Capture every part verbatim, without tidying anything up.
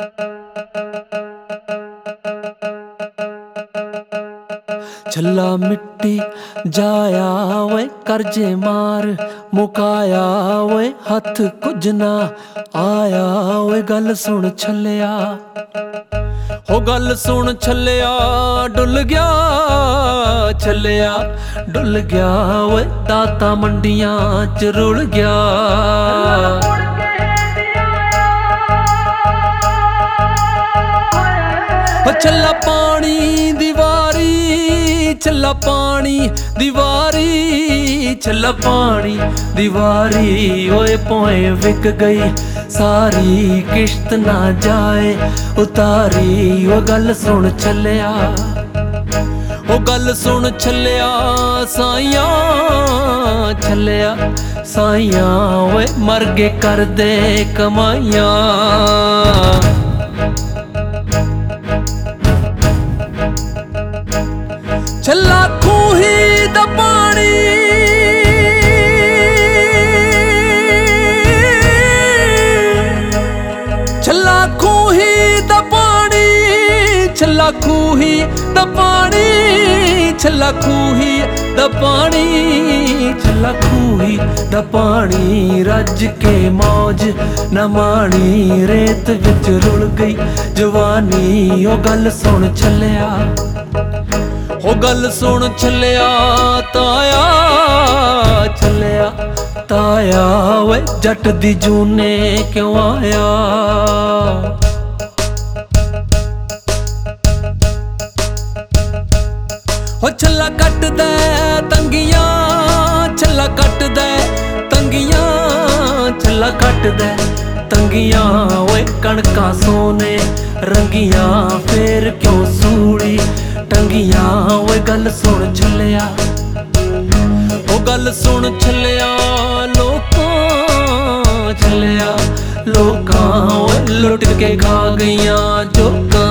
छल्ला मिट्टी जाया वे करजे मार मुकाया वे हथ कुछ ना आया वे गल सुन छल्लिया हो गल सुन छल्लिया डुल गया छल्लिया डुल गया वे दाता मंडियां च रुल गया छल्ला पानी दीवारी छल्ला पानी दीवारी छल्ला पानी दीवारी ओए पोए विक गई सारी किश्त ना जाए उतारी ओ गल सुन छल्लिया ओ गल सुन छल्लिया साइयां छल्लिया साइयां ओए मर गए कर दे कमाइयां छल्ला खूही दा पानी छल्ला खूही दा पानी छल्ला खूही दा पानी छल्ला खूही दा पानी छल्ला खूही दा पानी रज के मौज न माणी रेत विच रुल गई जवानी ओ गल सुन छल्लिया हो गल सुन छल्लिया ताया छल्लिया ताया वे जट दी जूने क्यों आया हो छल्ला कट दे तंगियां छल्ला कट दे तंगियां छल्ला कट दे तंगियां वे कणका सोने रंगियां फेर क्यों सूड़ी टंगियां ओए गल सुन छल्लिया ओ गल सुन छल्लिया लोकां छल्लिया लोकां ओए लुट के खा गईयां जोकां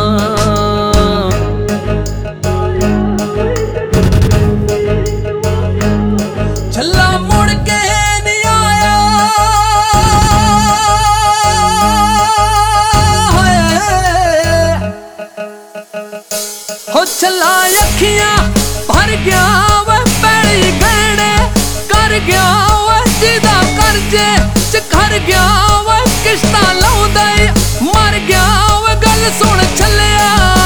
छल्ला मुड़ के नहीं आया हो छल्ला अखियां भर गया वे पैड़ी गहने कर गया वे जिदा करजे च कर गया वे किश्तां लाउंदा मर गया वे गल सुन छल्लिया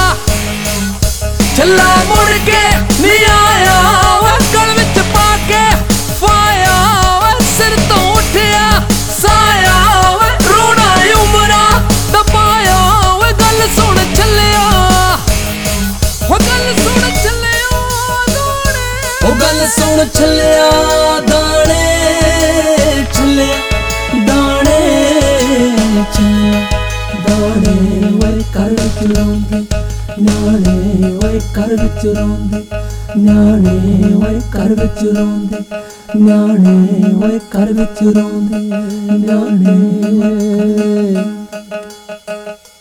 छल्ला मुड़ के नहीं आया वे गल विच पा के फाया वे सिर तो उठिया साया वे रोना उमरा दबाया वे गल सुन छल्लिया हो गल सुन छल्लिया दाने हो गल सुन छल्लिया दाने छल्लिया दाने छल्लिया दाने वे कर विच रोंदे न्याणे वे कर विच रोंदे न्याणे वे कर विच रोंदे न्याणे वे कर विच रोंदे न्याणे